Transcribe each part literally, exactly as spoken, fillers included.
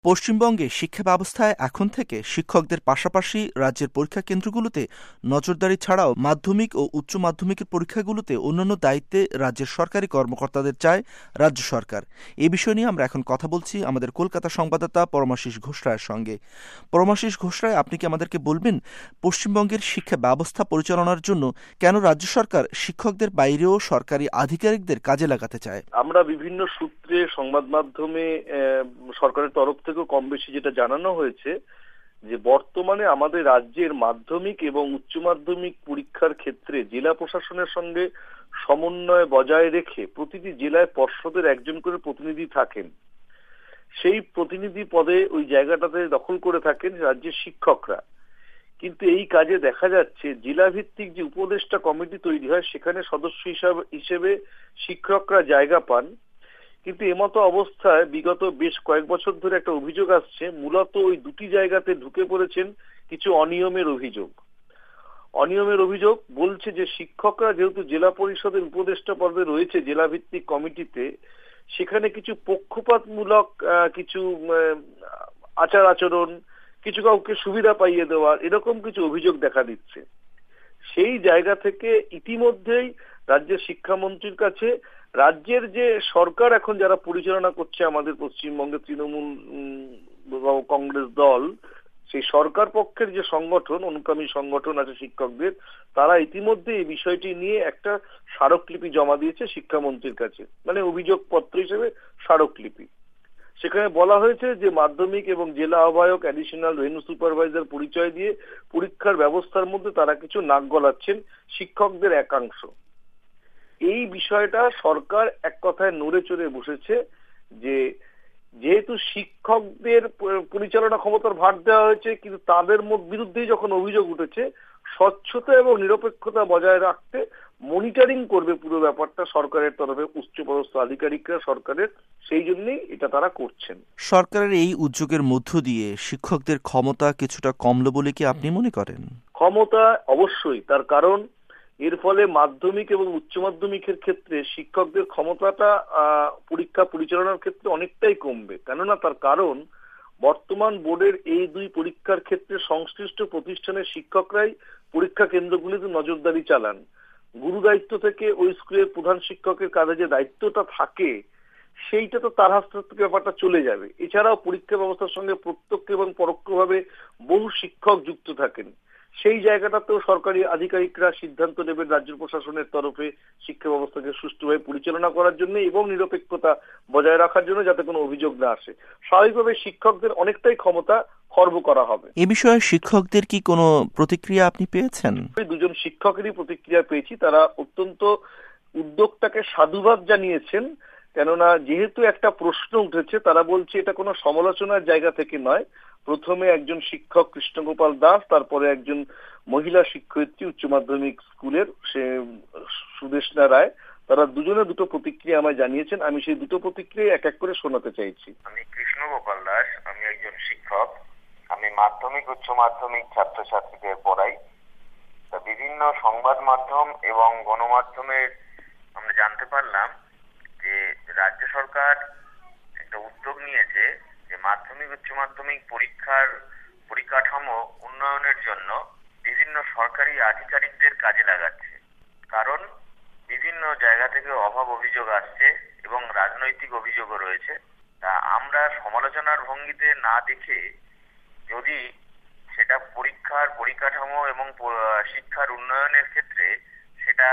পশ্চিমবঙ্গে শিক্ষা ব্যবস্থায় এখন থেকে শিক্ষকদের পাশাপাশি রাজ্যের পরীক্ষা কেন্দ্রগুলোতে নজরদারি ছাড়াও মাধ্যমিক ও উচ্চ মাধ্যমিকের পরীক্ষাগুলোতে অন্যান্য দায়িত্বে রাজ্যের সরকারি কর্মকর্তাদের চায় রাজ্য সরকার। এ বিষয় নিয়ে আমরা এখন কথা বলছি আমাদের কলকাতা সংবাদদাতা পরমাশিস ঘোষ রায়ের সঙ্গে। পরমাশিস ঘোষ রায়, আপনি কি আমাদেরকে বলবেন পশ্চিমবঙ্গের শিক্ষা ব্যবস্থা পরিচালনার জন্য কেন রাজ্য সরকার শিক্ষকদের বাইরেও সরকারি আধিকারিকদের কাজে লাগাতে চায়? আমরা বিভিন্ন সূত্রে সংবাদ মাধ্যমে সরকারের তরফ থেকে কম বেশি যেটা জানানো হয়েছে যে বর্তমানে আমাদের রাজ্যের মাধ্যমিক এবং উচ্চ মাধ্যমিক পরীক্ষার ক্ষেত্রে জেলা প্রশাসনের সঙ্গে সমন্বয় বজায় রেখে প্রতিটি জেলায় পর্ষদের একজন করে প্রতিনিধি থাকেন। সেই প্রতিনিধি পদে ওই জায়গাটাতে দখল করে থাকেন রাজ্যের শিক্ষকরা। কিন্তু এই কাজে দেখা যাচ্ছে জেলা ভিত্তিক যে উপদেষ্টা কমিটি তৈরি হয় সেখানে সদস্য হিসেবে শিক্ষকরা জায়গা পান। কিন্তু এমতো অবস্থায় বিগত বেশ কয়েক বছর ধরে একটা অভিযোগ আসছে, মূলত ওই দুটি জায়গাতে ঢুকে পড়েছেন কিছু অনিয়মের অভিযোগ। অনিয়মের অভিযোগ বলছে যে শিক্ষকরা যেহেতু জেলা পরিষদের উপদেষ্টা পদে রয়েছে জেলা ভিত্তিক কমিটিতে, সেখানে কিছু পক্ষপাতমূলক কিছু আচার আচরণ, কিছু কাউকে সুবিধা পাইয়ে দেওয়ার এরকম কিছু অভিযোগ দেখা দিচ্ছে। সেই জায়গা থেকে ইতিমধ্যেই রাজ্যের শিক্ষামন্ত্রীর কাছে রাজ্যের যে সরকার এখন যারা পরিচালনা করছে আমাদের পশ্চিমবঙ্গের তৃণমূল কংগ্রেস দল, সেই সরকার পক্ষের যে সংগঠন, অনুগামী সংগঠন আছে শিক্ষকদের, তারা ইতিমধ্যে এই বিষয়টি নিয়ে একটা স্মারকলিপি জমা দিয়েছে শিক্ষামন্ত্রীর কাছে, মানে অভিযোগপত্র হিসেবে স্মারকলিপি। সেখানে বলা হয়েছে যে মাধ্যমিক এবং জেলা আহ্বায়ক অ্যাডিশনাল ভেন্যু সুপারভাইজার পরিচয় দিয়ে পরীক্ষার ব্যবস্থার মধ্যে তারা কিছু নাক গলাচ্ছেন শিক্ষকদের একাংশ। এই বিষয়টা সরকার এক কথায় নড়ে চড়ে বসেছে যে যেহেতু শিক্ষকদের পরিচালনা ক্ষমতার ভার দেওয়া হয়েছে, কিন্তু তাদের বিরুদ্ধেই যখন অভিযোগ উঠেছে, স্বচ্ছতা এবং নিরপেক্ষতা বজায় রাখতে মনিটরিং করবে পুরো ব্যাপারটা সরকারের তরফে উচ্চপদস্থ আধিকারিকরা সরকারের, সেই জন্যই এটা তারা করছেন। সরকারের এই উদ্যোগের মধ্য দিয়ে শিক্ষকদের ক্ষমতা কিছুটা কমলো বলে কি আপনি মনে করেন? ক্ষমতা অবশ্যই, তার কারণ এর ফলে মাধ্যমিক এবং উচ্চ মাধ্যমিকের ক্ষেত্রে শিক্ষকদের ক্ষমতাটা পরীক্ষা পরিচালনার ক্ষেত্রে অনেকটাই কমবে। কেননা তার কারণ বর্তমান বোর্ডের এই দুই পরীক্ষার ক্ষেত্রে সংশ্লিষ্ট প্রতিষ্ঠানের শিক্ষকরাই পরীক্ষা কেন্দ্রগুলিতে নজরদারি চালান। গুরু দায়িত্ব থেকে ওই স্কুলের প্রধান শিক্ষকের কাজে যে দায়িত্বটা থাকে সেইটা তো তার হাত থেকে ব্যাপারটা চলে যাবে। এছাড়াও পরীক্ষা ব্যবস্থার সঙ্গে প্রত্যক্ষ এবং পরোক্ষভাবে বহু শিক্ষক যুক্ত থাকেন। সেই জায়গাটাতেও সরকারি আধিকারিকরা সিদ্ধান্ত নেবেন রাজ্য প্রশাসনের তরফে শিক্ষা ব্যবস্থাকে সুষ্ঠুভাবে পরিচালনা করার জন্য এবং নিরপেক্ষতা বজায় রাখার জন্য, যাতে কোনো অভিযোগ না আসে। স্বাভাবিকভাবে শিক্ষকদের অনেকটাই ক্ষমতা খর্ব করা হবে। এ বিষয়ে শিক্ষকদের কি কোনো প্রতিক্রিয়া আপনি পেয়েছেন? দুজন শিক্ষকেরই প্রতিক্রিয়া পেয়েছি। তারা অত্যন্ত উদ্যোগটাকে সাধুবাদ জানিয়েছেন, কেননা যেহেতু একটা প্রশ্ন উঠেছে, তারা বলছে এটা কোনো সমালোচনার জায়গা থেকে নয়। প্রথমে একজন শিক্ষক কৃষ্ণগোপাল দাস, তারপরে একজন মহিলা শিক্ষয়িত্রী উচ্চ মাধ্যমিক স্কুলের সে সুদেষ্ণা রায়, তারা দুজনে দুটো প্রতিক্রিয়া আমায় জানিয়েছেন। আমি সেই দুটো প্রতিক্রিয়া এক এক করে শোনাতে চাইছি। আমি কৃষ্ণগোপাল দাস, আমি একজন শিক্ষক। আমি মাধ্যমিক উচ্চ মাধ্যমিক ছাত্রছাত্রীদের পড়াই। বিভিন্ন সংবাদ মাধ্যম এবং গণমাধ্যমের আমরা জানতে পারলাম যে রাজ্য সরকার একটা উদ্যোগ নিয়েছে যে মাধ্যমিক উচ্চ মাধ্যমিক পরীক্ষার পরিকাঠামো উন্নয়নের জন্য বিভিন্ন সরকারি আধিকারিকদের কাজে লাগাচ্ছে। কারণ বিভিন্ন জায়গা থেকে অভাব অভিযোগ আসছে এবং রাজনৈতিক অভিযোগও রয়েছে। তা আমরা সমালোচনার ভঙ্গিতে না দেখে যদি সেটা পরীক্ষার পরিকাঠামো এবং শিক্ষার উন্নয়নের ক্ষেত্রে সেটা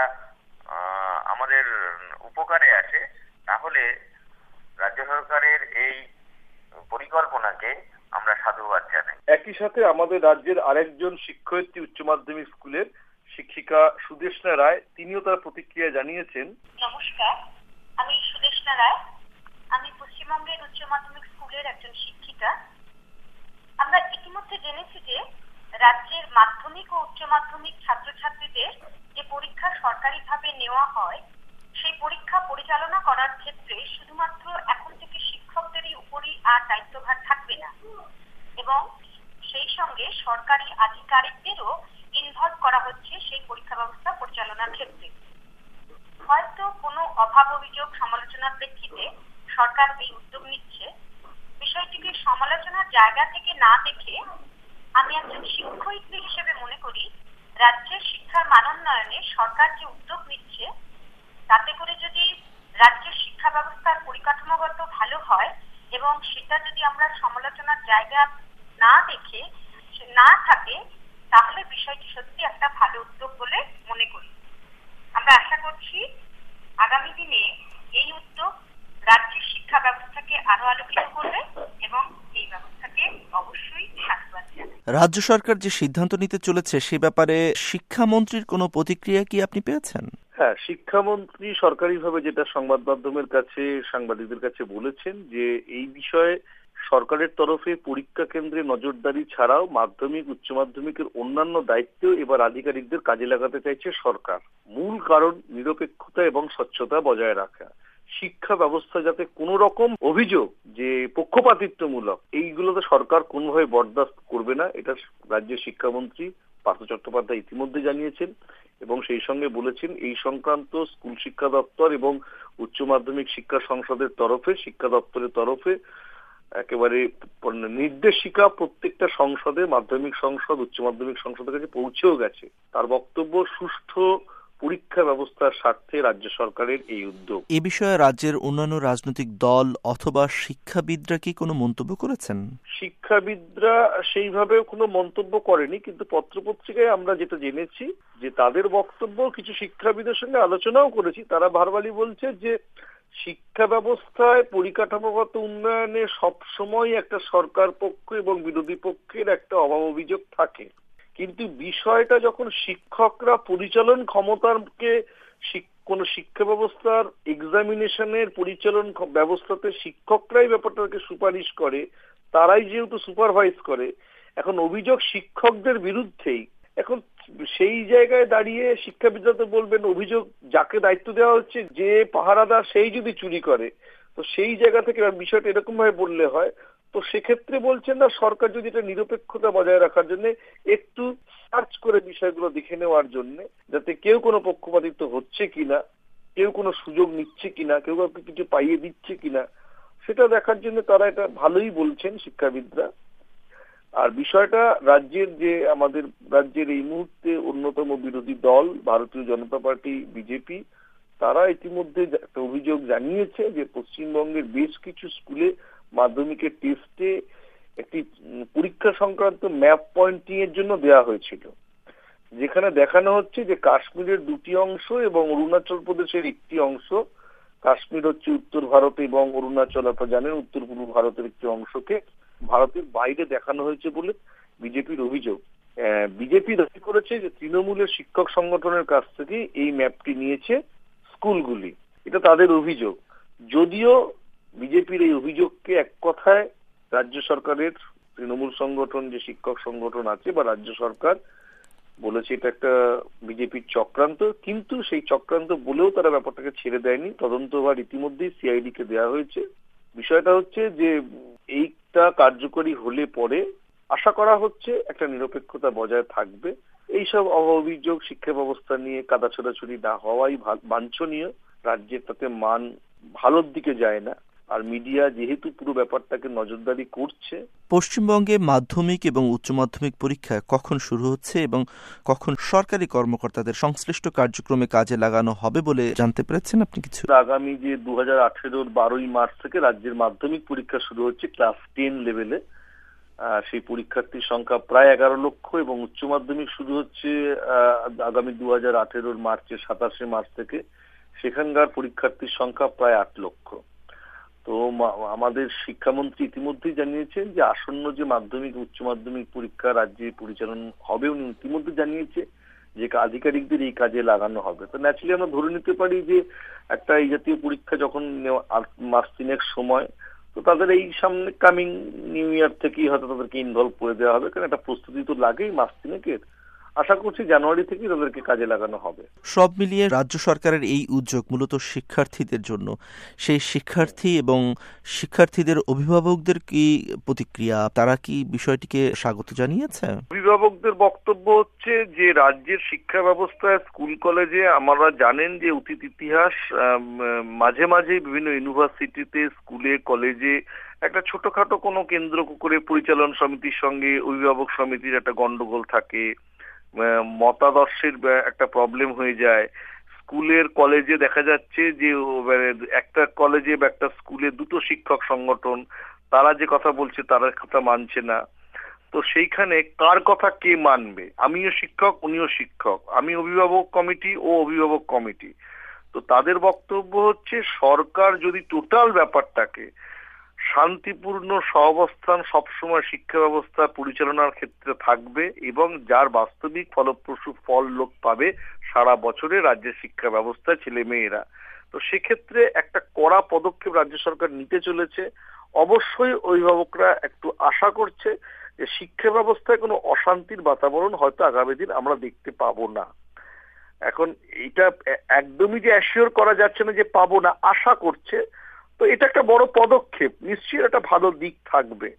আমাদের উপকারে আসে, তাহলে রাজ্য সরকারের এই পরিকল্পনাকে আমরা সাধুবাদ জানাই। একই সাথে আমাদের রাজ্যের আরেকজন শিক্ষয়িত্রী উচ্চ মাধ্যমিক স্কুলের শিক্ষিকা সুদেষ্ণা রায়, তিনিও তার প্রতিক্রিয়া জানিয়েছেন। নমস্কার, আমি সুদেষ্ণা রায়। আমি পশ্চিমবঙ্গের উচ্চ মাধ্যমিক স্কুলের একজন শিক্ষিকা। আমরা ইতিমধ্যে জেনেছি যে রাজ্যের মাধ্যমিক ও উচ্চ মাধ্যমিক ছাত্রছাত্রীদের যে পরীক্ষা সরকারিভাবে নেওয়া হয়, সেই পরীক্ষা পরিচালনা করার ক্ষেত্রে শুধুমাত্র এখন থেকে শিক্ষকদেরই উপরই আর দায়িত্বভার থাকবে না, এবং সেই সঙ্গে সরকারি আধিকারিকদেরও ইনভলভ করা হচ্ছে সেই পরীক্ষা ব্যবস্থা পরিচালনার ক্ষেত্রে। হয়তো কোনো অভাব অভিযোগ সমালোচনার প্রেক্ষিতে সরকার এই উদ্যোগ নিচ্ছে, বিষয়টিকে সমালোচনার জায়গা থেকে না দেখে আমি একজন শিক্ষয়িত্রী হিসেবে মনে করি রাজ্যের শিক্ষার মানোন্নয়নে সরকার যে উদ্যোগ নিচ্ছে তাতে করে যদি রাজ্যের শিক্ষা ব্যবস্থার পরিকাঠামোগত ভালো হয় এবং সেটা যদি আমরা সমালোচনার জায়গা না দেখে না থাকে তাহলে বিষয়টি সত্যি একটা ভালো উদ্যোগ বলে মনে করি। আমরা আশা করছি আগামী দিনে এই উদ্যোগ রাজ্যের শিক্ষা ব্যবস্থাকে আরো আলোকিত করবে এবং এই ব্যবস্থাকে অবশ্যই সাধুবাদ জানাই। রাজ্য সরকার যে সিদ্ধান্ত নিতে চলেছে সে ব্যাপারে শিক্ষামন্ত্রীর কোনো প্রতিক্রিয়া কি আপনি পেয়েছেন? হ্যাঁ, শিক্ষামন্ত্রী সরকারিভাবে যেটা সংবাদ মাধ্যমের কাছে সাংবাদিকদের কাছে বলেছেন যে এই বিষয়ে সরকারের তরফে পরীক্ষা কেন্দ্রে নজরদারি ছাড়াও মাধ্যমিক উচ্চ মাধ্যমিকের অন্যান্য দায়িত্ব এবার আধিকারিকদের কাজে লাগাতে চাইছে সরকার। মূল কারণ নিরপেক্ষতা এবং স্বচ্ছতা বজায় রাখা। শিক্ষা ব্যবস্থা যাতে কোনো রকম অভিযোগ যে পক্ষপাতিত্বমূলক এইগুলোতে সরকার কোনোভাবে বরদাস্ত করবে না, এটা রাজ্যের শিক্ষামন্ত্রী পার্থ চট্টোপাধ্যায় ইতিমধ্যে জানিয়েছেন এবং সেই সঙ্গে বলেছেন এই সংক্রান্ত স্কুল শিক্ষা দপ্তর এবং উচ্চ মাধ্যমিক শিক্ষা সংসদের তরফে শিক্ষা দপ্তরের তরফে একেবারে নির্দেশিকা প্রত্যেকটা সংসদে মাধ্যমিক সংসদ উচ্চ মাধ্যমিক সংসদের কাছে পৌঁছেও গেছে। তার বক্তব্য সুষ্ঠু পরীক্ষা ব্যবস্থার স্বার্থে রাজ্য সরকারের এই উদ্যোগ। এ বিষয়ে রাজ্যের অন্যান্য রাজনৈতিক দল অথবা শিক্ষাবিদরা কি কোনো মন্তব্য করেছেন? শিক্ষাবিদরা সেইভাবে কোনো মন্তব্য করেনি, কিন্তু পত্রপত্রিকায় আমরা যেটা জেনেছি যে তাদের বক্তব্য কিছু শিক্ষাবিদের সঙ্গে আলোচনাও করেছি। তারা বারবারই বলছে যে শিক্ষা ব্যবস্থায় পরিকাঠামোগত উন্নয়নে সবসময় একটা সরকার পক্ষ এবং বিরোধী পক্ষের একটা অভাব অভিযোগ থাকে, কিন্তু বিষয়টা যখন শিক্ষকরা পরিচালন ক্ষমতাকে কোন শিক্ষা ব্যবস্থার এক্সামিনেশনের পরিচালন ব্যবস্থাতে শিক্ষকরাই ব্যাপারটাকে সুপারিশ করে, তারাই যেহেতু সুপারভাইজ করে, এখন অভিযোগ শিক্ষকদের বিরুদ্ধেই। এখন সেই জায়গায় দাঁড়িয়ে শিক্ষাবিদরা তো বলবেন অভিযোগ যাকে দায়িত্ব দেওয়া হচ্ছে যে পাহারাদার সেই যদি চুরি করে, তো সেই জায়গা থেকে বিষয়টা এরকম ভাবে বললে হয়। তো সেক্ষেত্রে বলছেন না সরকার যদি এটা নিরপেক্ষতা বজায় রাখার জন্য একটু সার্চ করে বিষয়গুলো দেখে নেওয়ার জন্য, যাতে কেউ কোনো পক্ষপাতিত্ব হচ্ছে কিনা, কেউ কোনো সুযোগ নিচ্ছে কিনা, কেউ কাউকে কিছু পাইয়ে দিচ্ছে কিনা, সেটা দেখার জন্য তারা এটা ভালোই বলছেন শিক্ষাবিদরা। আর বিষয়টা রাজ্যের যে আমাদের রাজ্যের এই মুহূর্তে অন্যতম বিরোধী দল ভারতীয় জনতা পার্টি বিজেপি, তারা ইতিমধ্যে একটা অভিযোগ জানিয়েছে যে পশ্চিমবঙ্গের বেশ কিছু স্কুলে মাধ্যমিকের টেস্টে একটি পরীক্ষা সংক্রান্ত ম্যাপ পয়েন্টিং এর জন্য দেওয়া হয়েছিল, যেখানে দেখানো হচ্ছে যে কাশ্মীরের দুটি অংশ এবং অরুণাচল প্রদেশের একটি অংশ, কাশ্মীর হচ্ছে উত্তর ভারত এবং অরুণাচল আপনারা জানেন উত্তর পূর্ব ভারতের একটি অংশকে ভারতের বাইরে দেখানো হয়েছে বলে বিজেপির অভিযোগ। বিজেপি দাবি করেছে যে তৃণমূলের শিক্ষক সংগঠনের কাছ থেকে এই ম্যাপটি নিয়েছে স্কুলগুলি, এটা তাদের অভিযোগ। যদিও বিজেপির এই অভিযোগকে এক কথায় রাজ্য সরকারের তৃণমূল সংগঠন যে শিক্ষক সংগঠন আছে বা রাজ্য সরকার বলেছে এটা একটা বিজেপির চক্রান্ত, কিন্তু সেই চক্রান্ত বলেও তারা ব্যাপারটাকে ছেড়ে দেয়নি। তদন্তভার ইতিমধ্যেই সিআইডি কে দেওয়া হয়েছে। বিষয়টা হচ্ছে যে এইটা কার্যকরী হলে পরে আশা করা হচ্ছে একটা নিরপেক্ষতা বজায় থাকবে। এইসব অভিযোগ শিক্ষা ব্যবস্থা নিয়ে কাদা ছোড়াছুড়ি না হওয়াই বাঞ্ছনীয়। রাজ্যের তাতে মান ভালোর দিকে যায় না, আর মিডিয়া যেহেতু পুরো ব্যাপারটাকে নজরদারি করছে। পশ্চিমবঙ্গে মাধ্যমিক এবং উচ্চ মাধ্যমিক পরীক্ষা কখন শুরু হচ্ছে এবং কখন সরকারি কর্মকর্তাদের সংশ্লিষ্ট কার্যক্রমে কাজে লাগানো হবে বলে জানতে পেরেছেন আপনি কিছু? আগামী যে দু হাজার আঠেরোর বারোই মার্চ থেকে রাজ্যের মাধ্যমিক পরীক্ষা শুরু হচ্ছে ক্লাস টেন লেভেলে। সেই পরীক্ষার্থীর সংখ্যা প্রায় এগারো লক্ষ এবং উচ্চ মাধ্যমিক শুরু হচ্ছে আগামী দু হাজার আঠেরোর মার্চের সাতাশে মার্চ থেকে, সেখানকার পরীক্ষার্থীর সংখ্যা প্রায় আট লক্ষ। তো আমাদের শিক্ষামন্ত্রী ইতিমধ্যেই জানিয়েছেন যে আসন্ন যে মাধ্যমিক উচ্চ মাধ্যমিক পরীক্ষা রাজ্যে পরিচালনা হবে, উনি ইতিমধ্যে জানিয়েছে যে আধিকারিকদের এই কাজে লাগানো হবে। তো ন্যাচুরালি আমরা ধরে নিতে পারি যে একটা এই জাতীয় পরীক্ষা যখন মাস তিনেক সময়, তো তাদের এই সামনে কামিং নিউ ইয়ার থেকেই হয়তো তাদেরকে ইনভলভ করে দেওয়া হবে, কারণ একটা প্রস্তুতি তো লাগেই মাস তিনেকের। আশা করছি জানুয়ারি থেকে তাদেরকে কাজে লাগানো হবে। সব মিলিয়ে রাজ্য সরকারের এই উদ্যোগ মূলত শিক্ষার্থীদের জন্য। সেই শিক্ষার্থী এবং শিক্ষার্থীদের অভিভাবকদের কি প্রতিক্রিয়া, তারা কি বিষয়টিকে স্বাগত জানিয়েছে? অভিভাবকদের বক্তব্য হচ্ছে যে রাজ্যের শিক্ষা ব্যবস্থায় স্কুল কলেজে আমরা জানেন যে অতীত ইতিহাস মাঝে মাঝে বিভিন্ন ইউনিভার্সিটিতে স্কুলে কলেজে একটা ছোটখাটো কোনো কেন্দ্র করে পরিচালন সমিতির সঙ্গে অভিভাবক সমিতির একটা গন্ডগোল থাকে, মতাদর্শের একটা প্রবলেম হয়ে যায়। স্কুলের কলেজে দেখা যাচ্ছে যে একটা কলেজে বা একটা স্কুলে দুটো শিক্ষক সংগঠন, তারা যে কথা বলছে তারা কথা মানছে না। তো সেইখানে কার কথা কে মানবে? আমিও শিক্ষক, উনিও শিক্ষক, আমি অভিভাবক কমিটি ও অভিভাবক কমিটি। তো তাদের বক্তব্য হচ্ছে সরকার যদি টোটাল ব্যাপারটাকে শান্তিপূর্ণ সহাবস্থান সবসময় শিক্ষা ব্যবস্থা পরিচালনার ক্ষেত্রে থাকবে এবং যার বাস্তবিক ফলপ্রসূ ফল লোক পাবে সারা বছরে রাজ্যের শিক্ষা ব্যবস্থায় ছেলে মেয়েরা। তো সেক্ষেত্রে একটা কড়া পদক্ষেপ রাজ্য সরকার নিতে চলেছে। অবশ্যই অভিভাবকরা একটু আশা করছে যে শিক্ষা ব্যবস্থায় কোনো অশান্তির বাতাবরণ হয়তো আগামী দিন আমরা দেখতে পাবো না। এখন এটা একদমই যে অ্যাসিওর করা যাচ্ছে না যে পাবো না, আশা করছে। তো এটা একটা বড় পদক্ষেপ, নিশ্চয়ই একটা ভালো দিক থাকবে।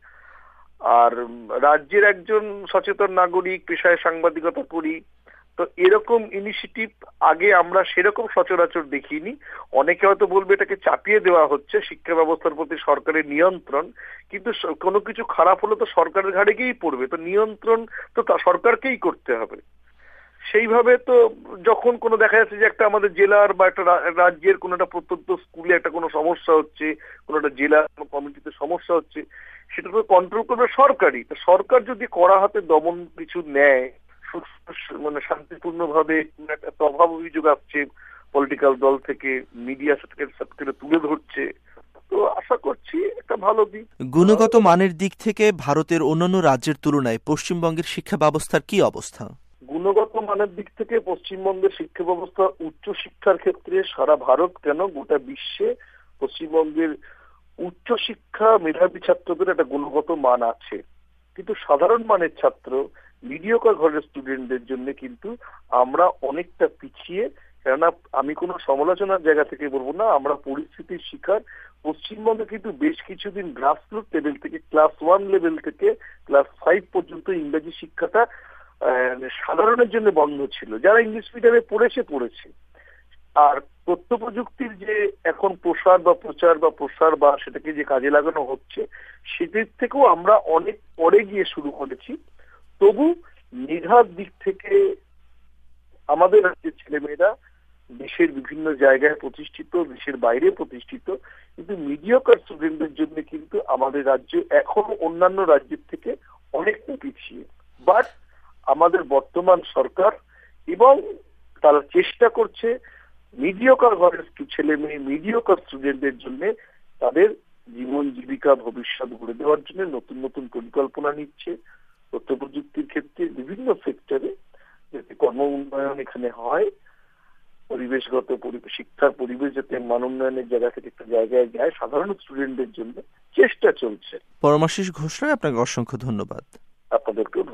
আর রাজ্যের একজন সচেতন নাগরিক, পেশায় সাংবাদিকতা করি, তো এরকম ইনিশিয়েটিভ আগে আমরা সেরকম সচরাচর দেখিনি। অনেকে হয়তো বলবে এটাকে চাপিয়ে দেওয়া হচ্ছে, শিক্ষা ব্যবস্থার প্রতি সরকারের নিয়ন্ত্রণ, কিন্তু কোনো কিছু খারাপ হলে তো সরকারের ঘাড়ে গিয়েই পড়বে, তো নিয়ন্ত্রণ তো সরকারকেই করতে হবে। সেইভাবে তো যখন কোনো দেখা যাচ্ছে যে একটা আমাদের জেলার বা একটা রাজ্যের কোনো একটা প্রত্যন্ত স্কুলে একটা কোনো সমস্যা হচ্ছে, কোনো একটা জেলা কমিটিতে সমস্যা হচ্ছে, সেটা তো কন্ট্রোল করবে সরকারই। তো সরকার যদি কড়া হাতে দমন কিছু নেয়, মানে শান্তিপূর্ণভাবে একটা অভাব অভিযোগ আসছে পলিটিক্যাল দল থেকে, মিডিয়া থেকে তুলে ধরছে, তো আশা করছি একটা ভালো দিক। গুণগত মানের দিক থেকে ভারতের অন্যান্য রাজ্যের তুলনায় পশ্চিমবঙ্গের শিক্ষা ব্যবস্থার কি অবস্থা? গুণগত মানের দিক থেকে পশ্চিমবঙ্গের শিক্ষা ব্যবস্থা উচ্চ শিক্ষার ক্ষেত্রে সারা ভারত কেন গোটা বিশ্বে পশ্চিমবঙ্গের উচ্চ শিক্ষা মেধাবী ছাত্রদের একটা গুণগত মান আছে, কিন্তু সাধারণ মানের ছাত্র মিডিওকার ঘরের স্টুডেন্টদের জন্য কিন্তু আমরা অনেকটা পিছিয়ে। কেননা আমি কোনো সমালোচনার জায়গা থেকে বলবো না, আমরা পরিস্থিতির শিকার। পশ্চিমবঙ্গে কিন্তু বেশ কিছুদিন গ্রাসরুট লেভেল থেকে ক্লাস ওয়ান লেভেল থেকে ক্লাস ফাইভ পর্যন্ত ইংরেজি শিক্ষাটা সাধারণের জন্য বন্ধ ছিল, যারা ইংলিশ মিডিয়ামে পড়েছে পড়েছে। আর তথ্য প্রযুক্তির যে এখন প্রসার বা প্রচার বা প্রসার বা সেটাকে যে কাজে লাগানো হচ্ছে, সেদিক থেকেও আমরা অনেক পরে গিয়ে শুরু করেছি। তবু মেধার দিক থেকে আমাদের রাজ্যের ছেলেমেয়েরা দেশের বিভিন্ন জায়গায় প্রতিষ্ঠিত, দেশের বাইরে প্রতিষ্ঠিত, কিন্তু মিডিওকার স্টুডেন্টদের জন্য কিন্তু আমাদের রাজ্য এখনো অন্যান্য রাজ্যের থেকে অনেকটা পিছিয়ে। বাট আমাদের বর্তমান সরকার এবং তারা চেষ্টা করছে মিডিওকার ঘরের ছেলে মেয়ে, মিডিওকার স্টুডেন্টদের জন্য তাদের জীবন জীবিকা ভবিষ্যৎ গড়ে দেওয়ার জন্য নতুন নতুন পরিকল্পনা নিচ্ছে। তথ্য প্রযুক্তির ক্ষেত্রে বিভিন্ন সেক্টরে যাতে কর্ম উন্নয়ন এখানে হয়, পরিবেশগত শিক্ষার পরিবেশ যাতে মান উন্নয়নের জায়গা থেকে একটা জায়গায় যায়, সাধারণ স্টুডেন্টদের জন্য চেষ্টা চলছে। পরমাশিস ঘোষ রায়, আপনাকে অসংখ্য ধন্যবাদ। আপনাদেরকেও